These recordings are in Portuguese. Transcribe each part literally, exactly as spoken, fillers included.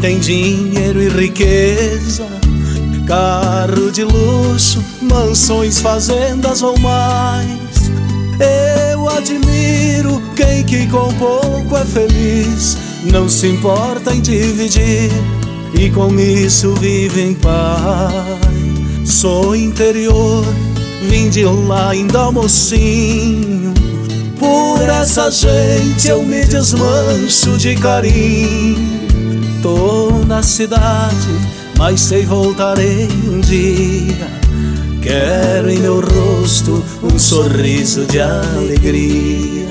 tem dinheiro e riqueza, carro de luxo, mansões, fazendas ou mais. Eu admiro quem que com pouco é feliz, não se importa em dividir e com isso vive em paz. Sou interior, vim de lá ainda mocinho, por essa gente eu me desmancho de carinho. Tô na cidade, mas sei voltarei um dia. Quero em meu rosto um sorriso de alegria.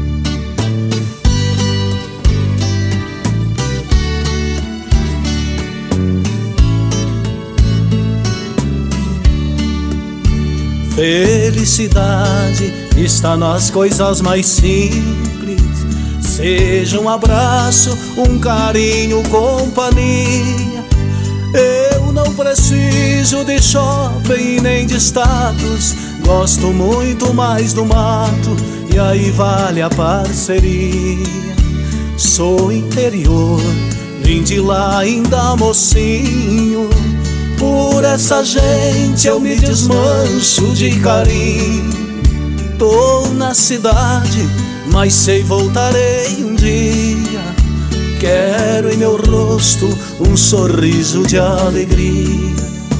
Felicidade está nas coisas mais simples, seja um abraço, um carinho, companhia. Eu não preciso de shopping nem de status, gosto muito mais do mato e aí vale a parceria. Sou interior, vim de lá ainda mocinho, por essa gente eu me desmancho de carinho. Tô na cidade, mas sei voltarei um dia. Quero em meu rosto um sorriso de alegria.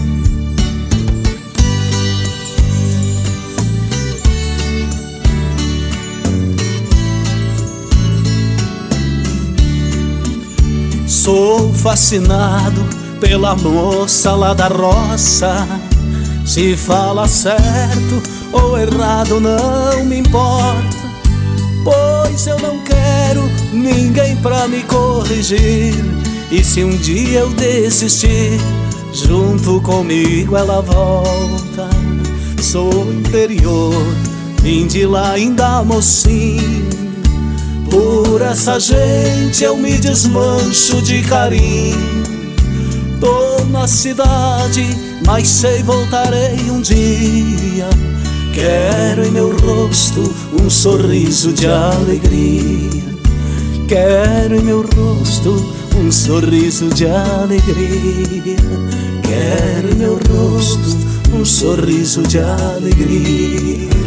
Sou fascinado pela moça lá da roça, se fala certo ou errado não me importa, pois eu não quero ninguém pra me corrigir. E se um dia eu desistir, junto comigo ela volta. Sou interior, vim de lá ainda mocinho, por essa gente eu me desmancho de carinho. Tô na cidade, mas sei voltarei um dia. Quero em meu rosto um sorriso de alegria. Quero em meu rosto um sorriso de alegria. Quero em meu rosto um sorriso de alegria.